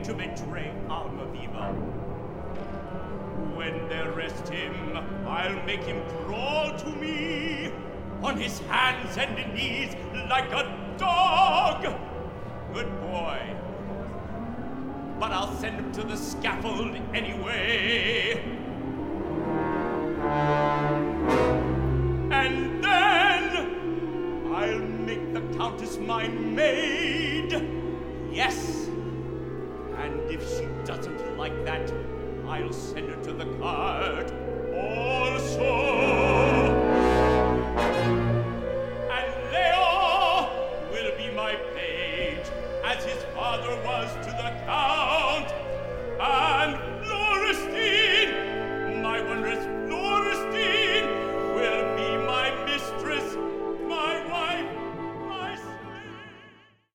to betray Almaviva. When they arrest him, I'll make him crawl to me on his hands and knees like a dog. Good boy. But I'll send him to the scaffold anyway. And then I'll make the Countess my maid. Yes. And if she doesn't like that, I'll send her to the cart also. And Leo will be my page, as his father was to the